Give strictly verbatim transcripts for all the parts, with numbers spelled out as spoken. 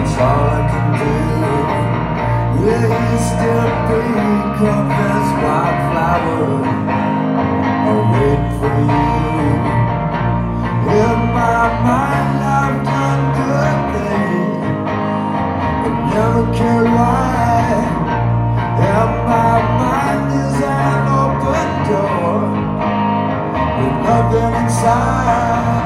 it's all I can do. Will you still pick up this wildflower? I'll wait for you. In my mind I've done good things, but never cared why. In my mind is an open door with nothing inside.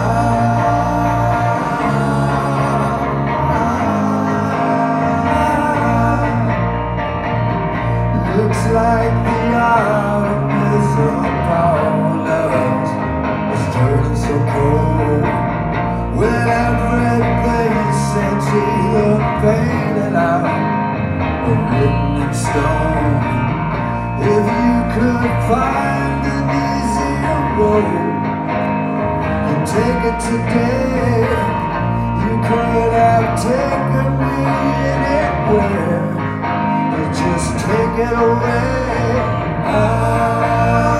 Looks like the autumn is upon us. It's turning so cold, when everything seems either faded out or written in stone. If you could find an easier road, you take it today. You could have taken me anywhere. Just take it away. Ah,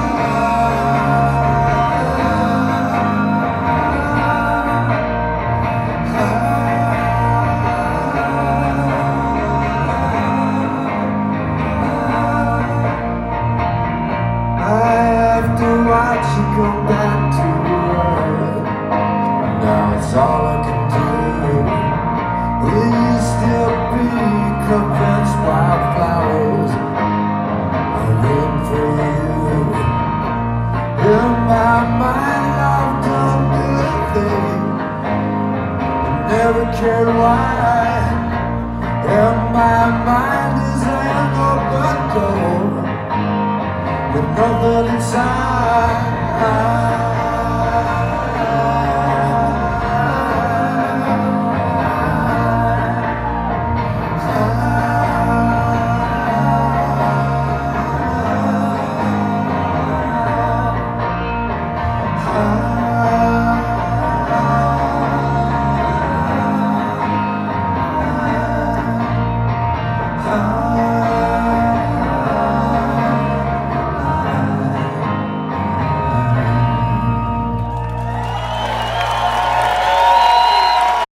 I have to watch you go back to work. Now it's all I can do. Will you still be convinced wildflowers are waiting for you? In my mind I've done good things, but never cared why. In my mind is an open door with nothing inside.